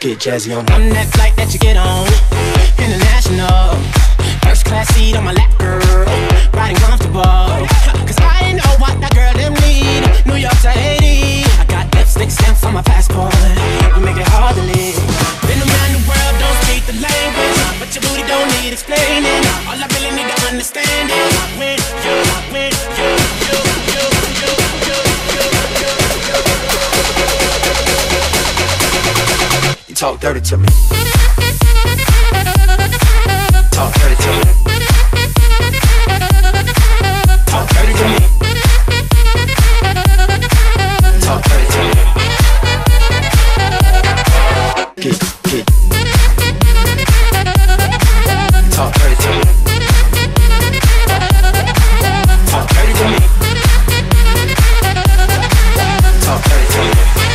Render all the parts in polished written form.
Get jazzy on I'm that flight that you get on, international. First class seat on my lap, girl, riding comfortable. Cause I know what that girl them need. New York to Haiti, I got lipstick stamps on my passport. You make it hard to live. Been around the world, don't speak the language, but your booty don't need explaining. All I really need to understand is when you talk dirty to me. Talk dirty to me. Talk dirty to me. Talk dirty to me. Get. Talk dirty to me. Talk dirty to me. Talk dirty to me.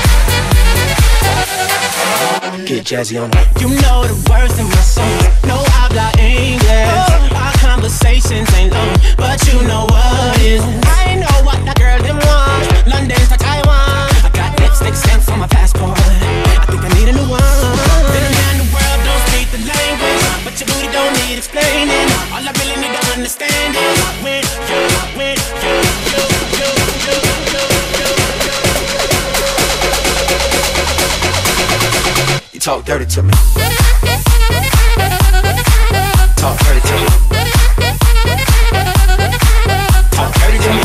Get jazzy on it. you know the words in my songs. No habla English. Our conversations ain't long, but you know what is. I know what that girl them want. London to Taiwan. I got lipstick stamps on my passport. I think I need a new one. Been around the world, don't speak the language, but your booty don't need explaining. All I really need to understand is when you talk dirty to me. Talk dirty to me. Talk dirty to me.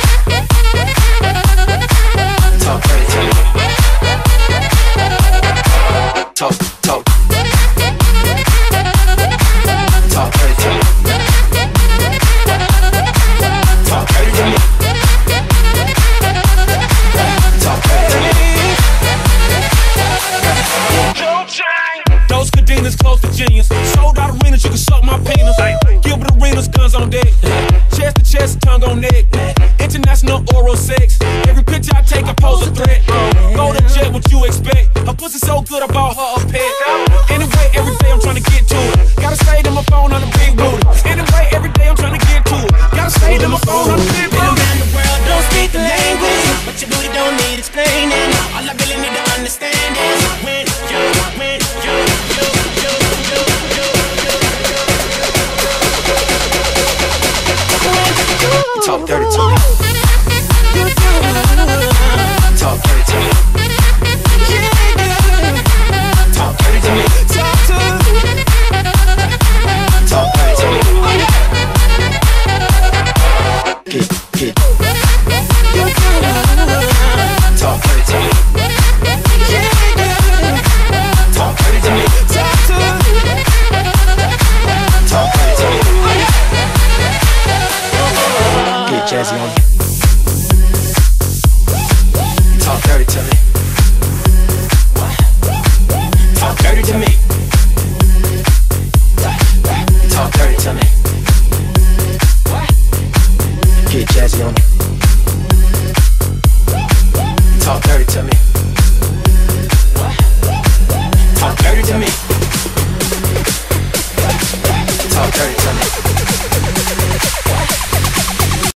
Talk dirty to me. Talk. Talk dirty to me. Talk dirty to me. Talk dirty to me. Those cadenas close to genius. Sold out arenas, you can suck my penis. Gilbert Arenas, guns on deck. Chest to chest, tongue on neck. International oral sex. Every picture I take, I pose a threat. Go to jet, what you expect? Her pussy so good, I bought her a pet.